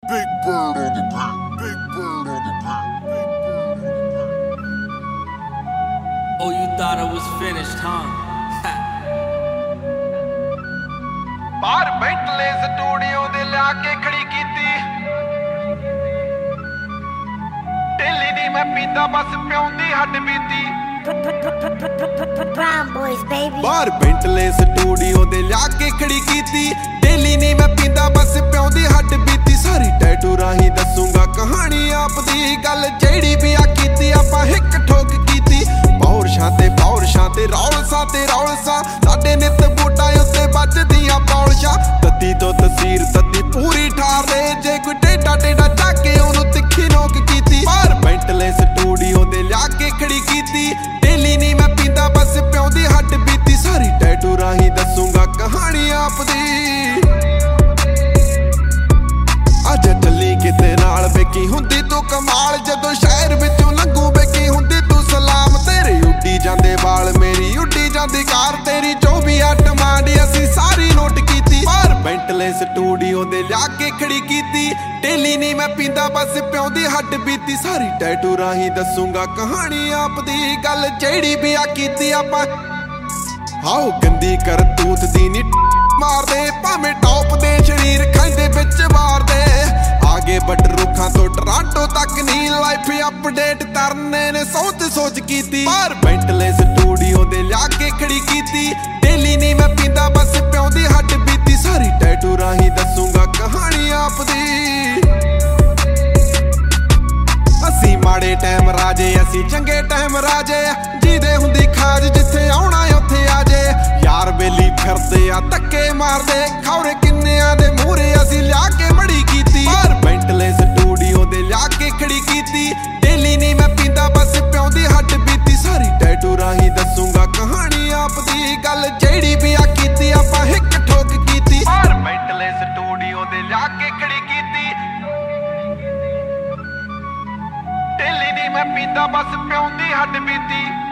Big bird on the beat. Big bird on the beat. Oh, you thought it was finished, huh? ਬਾਹਰ ਬੈਠਲੇ studio ਦੇ ਲਿਆ ਕੇ ਖੜੀ ਕੀਤੀ ਢੇਲੀ ਦੀ ਮੈਂ ਪੀਂਦਾ ਬਸ ਪਿਉਂਦੀ ਹੱਡ ਬੀਤੀ Brown boys, baby. ਬਾਹਰ ਬੈਠਲੇ ਸਟੂਡੀਓ ਦੇ ਲਿਆ ਕੇ ਖੜੀ ਕੀਤੀ ਢੇਲੀ ਨਹੀਂ ਮੈਂ ਪੀਂਦਾ ਬਸ ਪਿਉਂਦੀ ਹੱਡ ਬੀਤੀ ਸਾਰੀ ਟੈਟੂ ਰਾਹੀਂ ਦੱਸੂਗਾ ਕਹਾਣੀ ਆਪ ਦੀ ਗੱਲ ਜਿਹੜੀ ਵੀ ਆ ਕੀਤੀ ਆਪਾਂ ਹਿੱਕ ਠੋਕ ਕੀਤੀ ਬਾਉਰਸ਼ਾਂ ਤੇ ਰੌਲਸਾਂ ਸਾਡੇ ਨਿੱਤ ਬੂਟਾਂ ਉੱਤੇ ਵੱਜਦੀਆਂ ਪੌਲਸ਼ਾਂ ਤੱਤੀ ਤੋਂ ਤਸੀਰ ਤੱਤੀ ਪੂਰੀ ਠਾਰ ਦੇ ਜੇ ਕੋਈ ਟੇਡਾ ਚੱਕ ਕੇ ਉਹਨੂੰ ਤਿੱਖੀ ਨੋਕ ਕੀਤੀ ਬਾਹਰ ਬੈਂਟਲੇ ਸਟੂਡੀਓ ਦੇ ਲਿਆ ਕੇ ਖੜੀ ਕੀਤੀ ਢੇਲੀ ਨਹੀਂ ਮੈਂ ਪੀਂਦਾ ਬਸ ਪਿਉਂਦੀ ਹੱਡ ਬੀਤੀ ਸਾਰੀ ਟੈਟੂ ਰਾਹੀਂ ਦੱਸੂਗਾ ਕਹਾਣੀ ਆਪ ਦੀ ਅੱਜ ਚੱਲੀ ਕਿਤੇ ਨਾਲ ਵੇਖੀ ਹੁੰਦੀ ਤੂੰ ਕਮਾਲ ਜਦੋਂ ਸ਼ਹਿਰ ਵਿੱਚੋਂ ਲੰਘੂ ਵੇਖੀ ਹੁੰਦੀ ਤੂੰ ਸਲਾਮ ਤੇਰੇ ਉੱਡੀ ਜਾਂਦੇ ਵਾਲ ਮੇਰੀ ਉੱਡੀ ਜਾਂਦੀ ਕਾਰ ਤੇਰੀ ਜੋ ਵੀ ਆ ਡਿਮਾਂਡ ਅਸੀਂ ਸਾਰੀ ਨੋਟ ਕੀਤੀ ਬਾਹਰ ਬੈਂਟਲੇ ਸਟੂਡੀਓ ਦੇ ਲਿਆ ਕੇ ਖੜੀ ਕੀਤੀ ਢੇਲੀ ਨਹੀਂ ਮੈਂ ਪੀਂਦਾ ਬਸ ਪਿਉਂਦੀ ਹੱਡ ਬੀਤੀ ਸਾਰੀ ਟੈਟੂ ਰਾਹੀਂ ਦੱਸੂਗਾ ਕਹਾਣੀ ਆਪ ਦੀ ਗੱਲ ਜਿਹੜੀ ਵੀ ਆ ਕੀਤੀ ਆਪਾਂ ਹਾਓ ਗੰਦੀ ਕਰਤੂਤ ਦੀ ਨੀ ਮਾਰਦੇ ਭਾਵੇਂ ਟੌਪ ਦੇ ਸ਼ਰੀਰ ਖਾਂਦੇ ਵਿੱਚ ਵਾਰਦੇ ਆਗੇ ਬੱਟ ਰੁੱਖਾਂ ਤੋਂ ਟਰਾਂਟੋ ਤੱਕ ਨੀ ਲਾਈਫ ਅਪਡੇਟ ਕਰਨੇ ਨੇ ਸੋਚ ਕੀਤੀ ਬਾਹਰ ਬੈਂਟਲੇ ਸਟੂਡੀਓ ਦੇ ਲਿਆ ਕੇ ਖੜੀ ਕੀਤੀ ਢੇਲੀ ਨਹੀਂ ਮੈਂ ਪੀਂਦਾ ਬਸ ਪਿਉਂਦੀ ਹੱਡ ਬੀਤੀ ਸਾਰੀ ਟੈਟੂ ਰਾਹੀਂ ਦੱਸੂਗਾ ਕਹਾਣੀ ਆਪ ਦੀ ਅਸੀਂ ਮਾੜੇ ਟਾਈਮ ਰਾਜੇ ਅਸੀਂ ਚੰਗੇ ਟਾਈਮ ਰਾਜੇ ਜਿਹਦੇ ਹੁੰਦੀ ਖਾਜ ਜਿੱਥੇ ਆਉਣਾ ਉੱਥੇ ਆ ਜੇ ਯਾਰ ਬੇਲੀ ਫਿਰਦੇ ਆ ਧੱਕੇ ਮਾਰਦੇ ਖੌਰੇ ਕਿੰਨਿਆਂ ਦੇ ਮੂਹਰੇ ਅਸੀਂ ਲਿਆ ਕੇ ਮੜੀ ਕੀਤੀ ਬਾਹਰ ਬੈਂਟਲੇ ਸਟੂਡੀਓ ਦੇ ਲਿਆ ਕੇ ਖੜੀ ਕੀਤੀ ਢੇਲੀ ਨਹੀਂ ਮੈਂ ਪੀਂਦਾ ਬਸ ਪਿਉਂਦੀ ਹੱਡ ਬੀਤੀ ਸਾਰੀ ਟੈਟੂ ਰਾਹੀਂ ਦੱਸੂਗਾ ਕਹਾਣੀ ਆਪ ਦੀ ਗੱਲ ਜਿਹੜੀ ਵੀ ਆ ਕੀਤੀ ਆਪਾਂ ਹਿੱਕ ਠੋਕ ਕੀਤੀ ਬਾਹਰ ਬੈਂਟਲੇ ਸਟੂਡੀਓ ਦੇ ਲਿਆ ਕੇ ਖੜੀ ਕੀਤੀ ਢੇਲੀ ਨਹੀਂ ਮੈਂ ਪੀਂਦਾ ਬਸ ਪਿਉਂਦੀ ਹੱਡ ਬੀਤੀ